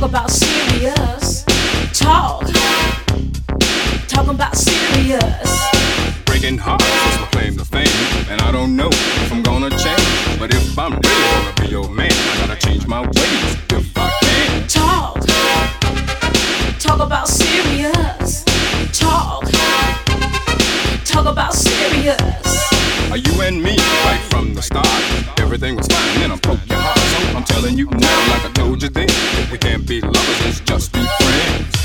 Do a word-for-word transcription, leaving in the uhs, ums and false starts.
about serious talk. Talk about serious. Breaking hearts is my claim to fame, and I don't know if I'm gonna change. But if I'm really gonna be your man, I gotta change my ways if I can. Talk. Talk about serious talk. Talk about serious. Are you and me right from the start? Everything was fine, then I broke your heart. So I'm telling you now, like I told you then, if we can't be lovers, let's just be friends.